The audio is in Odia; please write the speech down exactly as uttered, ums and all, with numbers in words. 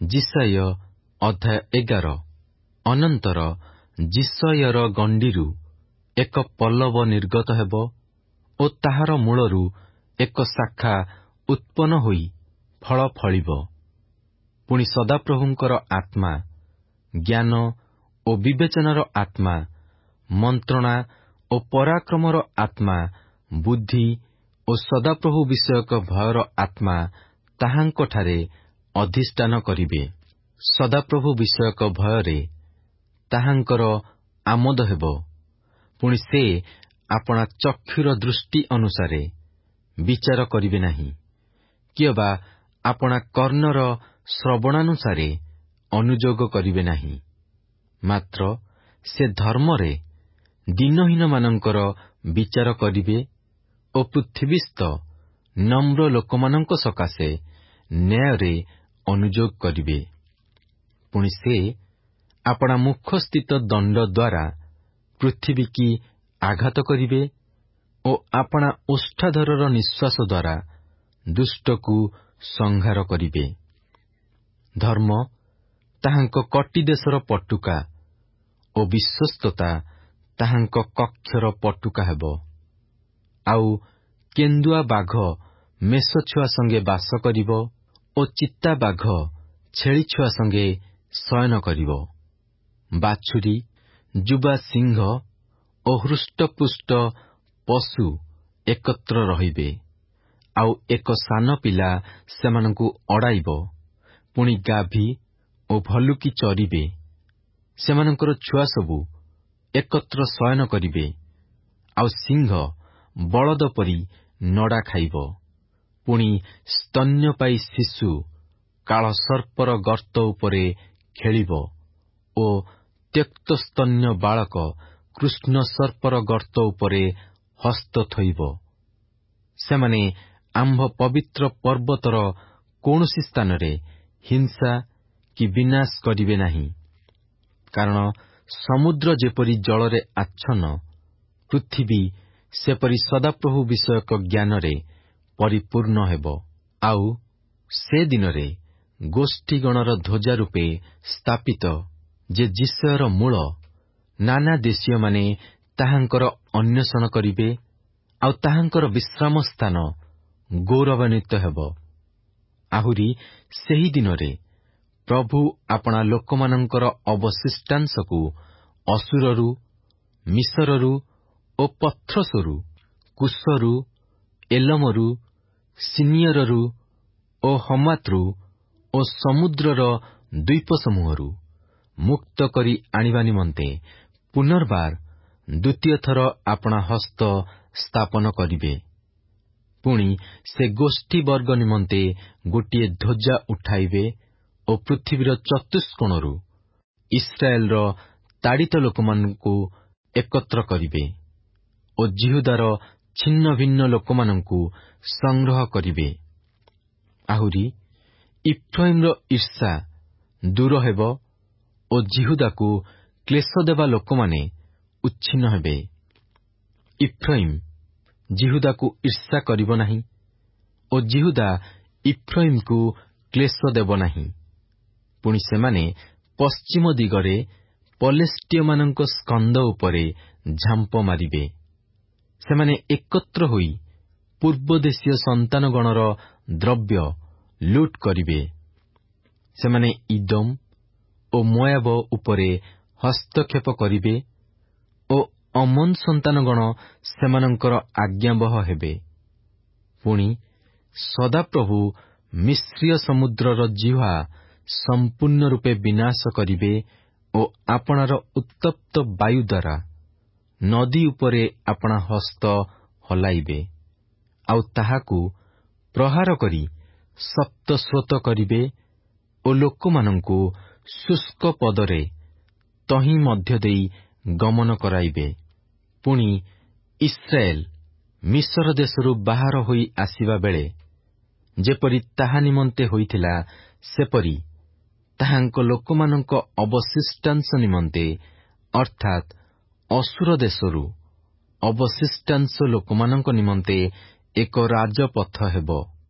ଯିଶାୟ ଅଧ୍ୟାୟ ଏଗାର। ଅନନ୍ତର ଯିଶାୟର ଗଣ୍ଡିରୁ ଏକ ପଲ୍ଲବ ନିର୍ଗତ ହେବ ଓ ତାହାର ମୂଳରୁ ଏକ ଶାଖା ଉତ୍ପନ୍ନ ହୋଇ ଫଳ ଫଳିବ। ପୁଣି ସଦାପ୍ରଭୁଙ୍କର ଆତ୍ମା, ଜ୍ଞାନ ଓ ବିବେଚନାର ଆତ୍ମା, ମନ୍ତ୍ରଣା ଓ ପରାକ୍ରମର ଆତ୍ମା, ବୁଦ୍ଧି ଓ ସଦାପ୍ରଭୁ ବିଷୟକ ଭୟର ଆତ୍ମା ତାହାଙ୍କଠାରେ ଅଧିଷ୍ଠାନ କରିବେ। ସଦାପ୍ରଭୁ ବିଷୟକ ଭୟରେ ତାହାଙ୍କର ଆମୋଦ ହେବ। ପୁଣି ସେ ଆପଣା ଚକ୍ଷୁର ଦୃଷ୍ଟି ଅନୁସାରେ ବିଚାର କରିବେ ନାହିଁ, କିଏବା ଆପଣା କର୍ଣ୍ଣର ଶ୍ରବଣାନୁସାରେ ଅନୁଯୋଗ କରିବେ ନାହିଁ। ମାତ୍ର ସେ ଧର୍ମରେ ଦୀନହୀନମାନଙ୍କର ବିଚାର କରିବେ ଓ ପୃଥିବୀସ୍ଥ ନମ୍ର ଲୋକମାନଙ୍କ ସକାଶେ ନ୍ୟାୟରେ ଅନୁଯୋଗ କରିବେ। ପୁଣି ସେ ଆପଣା ମୁଖସ୍ଥିତ ଦଣ୍ଡ ଦ୍ୱାରା ପୃଥିବୀକି ଆଘାତ କରିବେ ଓ ଆପଣା ଓଷ୍ଠାଧରର ନିଶ୍ୱାସ ଦ୍ୱାରା ଦୁଷ୍ଟକୁ ସଂହାର କରିବେ। ଧର୍ମ ତାହାଙ୍କ କଟି ଦେଶର ପଟୁକା ଓ ବିଶ୍ୱସ୍ତତା ତାହାଙ୍କ କକ୍ଷର ପଟୁକା ହେବ। ଆଉ କେନ୍ଦୁଆ ବାଘ ମେଷଛୁଆ ସଙ୍ଗେ ବାସ କରିବ ଓ ଚିତା ବାଘ ଛେଳିଛୁଆ ସଙ୍ଗେ ଶୟନ କରିବ। ବାଛୁରୀ, ଯୁବା ସିଂହ ଓ ହୃଷ୍ଟପୁଷ୍ଟ ପଶୁ ଏକତ୍ର ରହିବେ, ଆଉ ଏକ ସାନ ପିଲା ସେମାନଙ୍କୁ ଅଡ଼ାଇବ। ପୁଣି ଗାଭୀ ଓ ଭଲୁକି ଚରିବେ। ସେମାନଙ୍କର ଛୁଆ ସବୁ ଏକତ୍ର ଶୟନ କରିବେ, ଆଉ ସିଂହ ବଳଦ ପରି ନଡ଼ା ଖାଇବ। ପୁଣି ସ୍ତନ୍ୟପାୟୀ ଶିଶୁ କାଳସର୍ପର ଗର୍ତ୍ତ ଉପରେ ଖେଳିବ ଓ ତ୍ୟକ୍ତସ୍ତନ୍ୟ ବାଳକ କୃଷ୍ଣସର୍ପର ଗର୍ତ୍ତ ଉପରେ ହସ୍ତ ଥୋଇବ। ସେମାନେ ଆମ୍ଭ ପବିତ୍ର ପର୍ବତର କୌଣସି ସ୍ଥାନରେ ହିଂସା କି ବିନାଶ କରିବେ ନାହିଁ। କାରଣ ସମୁଦ୍ର ଯେପରି ଜଳରେ ଆଚ୍ଛନ୍ନ, ପୃଥିବୀ ସେପରି ସଦାପ୍ରଭୁ ବିଷୟକ ଜ୍ଞାନରେ ପରିପୂର୍ଣ୍ଣ ହେବ। ଆଉ ସେ ଦିନରେ ଗୋଷ୍ଠୀଗଣର ଧ୍ୱଜା ରୂପେ ସ୍ଥାପିତ ଯେ ଯିଶାୟର ମୂଳ, ନାନା ଦେଶୀୟମାନେ ତାହାଙ୍କର ଅନ୍ୱେଷଣ କରିବେ, ଆଉ ତାହାଙ୍କର ବିଶ୍ରାମ ସ୍ଥାନ ଗୌରବାନ୍ୱିତ ହେବ। ଆହୁରି ସେହି ଦିନରେ ପ୍ରଭୁ ଆପଣା ଲୋକମାନଙ୍କର ଅବଶିଷ୍ଟାଂଶକୁ ଅସୁରରୁ, ମିଶରରୁ ଓ ପଥ୍ରସରୁ, କୁଶରୁ, ଏଲମରୁ, ସିନିୟରରୁ ଓ ହମାତ୍ରୁ ଓ ସମୁଦ୍ରର ଦ୍ୱୀପସମୂହରୁ ମୁକ୍ତ କରି ଆଣିବା ନିମନ୍ତେ ପୁନର୍ବାର ଦ୍ୱିତୀୟ ଥର ଆପଣା ହସ୍ତ ସ୍ଥାପନ କରିବେ। ପୁଣି ସେ ଗୋଷ୍ଠୀବର୍ଗ ନିମନ୍ତେ ଗୋଟିଏ ଧ୍ୱଜା ଉଠାଇବେ ଓ ପୃଥିବୀର ଚତୁଷ୍କୋଣରୁ ଇସ୍ରାଏଲର ତାଡ଼ିତ ଲୋକମାନଙ୍କୁ ଏକତ୍ର କରିବେ ଓ ଜିହୁଦାର ଛିନ୍ନ ଭିନ୍ନ ଲୋକମାନଙ୍କୁ ସଂଗ୍ରହ କରିବେ। ଆହୁରି ଇଫ୍ରାଇମର ଈର୍ଷା ଦୂର ହେବ ଓ ଜିହୁଦାକୁ କ୍ଲେଶ ଦେବା ଲୋକମାନେ ଉଚ୍ଛିନ୍ନ ହେବେ। ଇଫ୍ରାଇମ ଜିହୁଦାକୁ ଈର୍ଷା କରିବ ନାହିଁ ଓ ଜିହୁଦା ଇଫ୍ରାଇମକୁ କ୍ଲେଶ ଦେବ ନାହିଁ। ପୁଣି ସେମାନେ ପଶ୍ଚିମ ଦିଗରେ ପଲେଷ୍ଟିୟମାନଙ୍କ ସ୍କନ୍ଧ ଉପରେ ଝାମ୍ପ ମାରିବେ। ସେମାନେ ଏକତ୍ର ହୋଇ ପୂର୍ବଦେଶୀୟ ସନ୍ତାନଗଣର ଦ୍ରବ୍ୟ ଲୁଟ୍ କରିବେ। ସେମାନେ ଇଦୋମ ଓ ମୋଆବ ଉପରେ ହସ୍ତକ୍ଷେପ କରିବେ ଓ ଅମୋନ ସନ୍ତାନଗଣ ସେମାନଙ୍କର ଆଜ୍ଞାବହ ହେବେ। ପୁଣି ସଦାପ୍ରଭୁ ମିଶ୍ରୀୟ ସମୁଦ୍ରର ଜିହ୍ୱା ସମ୍ପୂର୍ଣ୍ଣ ରୂପେ ବିନାଶ କରିବେ ଓ ଆପଣାର ଉତ୍ତପ୍ତ ବାୟୁ ଦ୍ୱାରା ନଦୀ ଉପରେ ଆପଣା ହସ୍ତ ହଲାଇବେ, ଆଉ ତାହାକୁ ପ୍ରହାର କରି ସପ୍ତସ୍ରୋତ କରିବେ ଓ ଲୋକମାନଙ୍କୁ ଶୁଷ୍କ ପଦରେ ତହିଁ ମଧ୍ୟ ଦେଇ ଗମନ କରାଇବେ। ପୁଣି ଇସ୍ରାଏଲ ମିଶର ଦେଶରୁ ବାହାର ହୋଇ ଆସିବା ବେଳେ ଯେପରି ତାହା ନିମନ୍ତେ ହୋଇଥିଲା, ସେପରି ତାହାଙ୍କ ଲୋକମାନଙ୍କ ଅବଶିଷ୍ଟାଂଶ ନିମନ୍ତେ, ଅର୍ଥାତ୍ ଅସୁର ଦେଶରୁ ଅବଶିଷ୍ଟାଂଶ ଲୋକମାନଙ୍କ ନିମନ୍ତେ ଏକ ରାଜପଥ ହେବ।